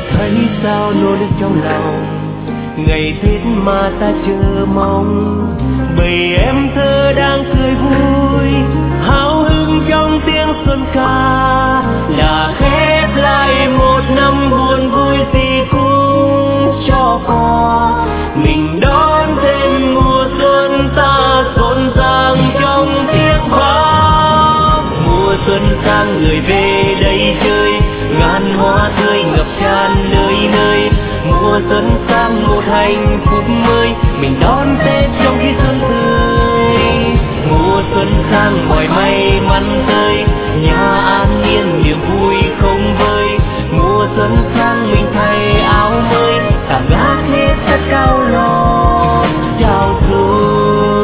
thấy sao nỗi nước trong lòng, ngày Tết mà ta chờ mong. Bầy em thơ đang cười vui, háo hức trong tiếng xuân ca, là khép lại một năm buồn vui gì cũng cho qua. Mình đón thêm mùa xuân, ta rộn ràng trong tiếng hoa. Mùa xuân sang người về đây chơi, ngàn hoa tươi ngập tràn nơi nơi. Mùa xuân sang một hạnh phúc mới, mình đón Tết trong khi xuân tươi. Mùa xuân sang mọi may mắn tới, nhà an yên niềm vui không vơi. Mùa xuân sang mình thay áo mới, tạm gác hết tất cao lo chào xuân.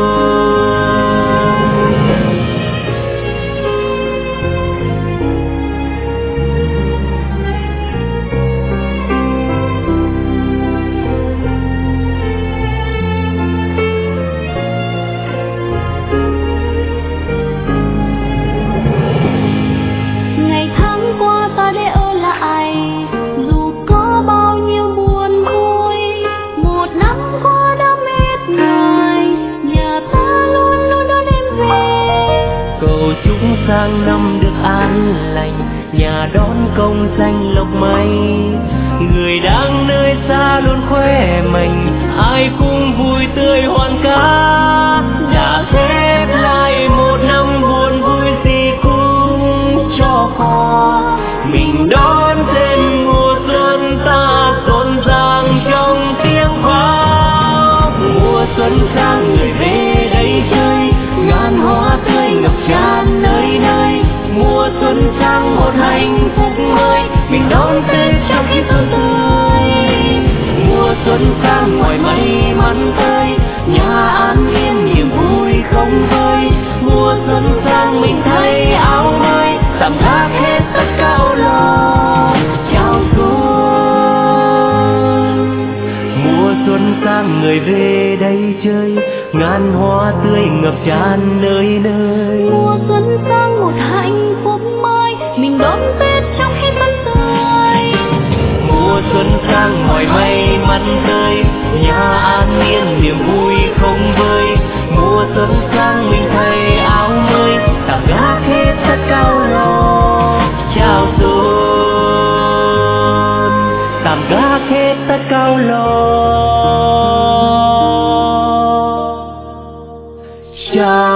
Sang năm được an lành, nhà đón công danh lộc may. Người đang nơi xa luôn khỏe mạnh, ai cũng vui tươi hoan ca. Đã khép lại một năm buồn vui gì cũng cho qua. Mình đón thêm mùa xuân, ta rộn ràng trong tiếng hoa. Mùa xuân sang người về đây chơi, ngàn hoa tươi ngập tràn nơi nơi. Mùa xuân sang một hạnh phúc mới, mình đón Tết trong khi xuân tươi. Mùa xuân sang mọi may mắn tới, nhà an yên niềm vui không vơi. Mùa xuân sang mình thay áo mới, tạm gác hết tất cả âu lo chào xuân. Mùa xuân sang người về đây chơi, ngàn hoa tươi ngập tràn nơi nơi. Mùa xuân sang một hạnh phúc mới, mình đón Tết trong khi xuân tươi. Mùa xuân sang mọi may mắn tới, nhà an yên niềm vui không vơi. Mùa xuân sang mình thay áo mới, tạm gác hết tất cao lo chào xuân. Tạm gác hết tất cao lo chào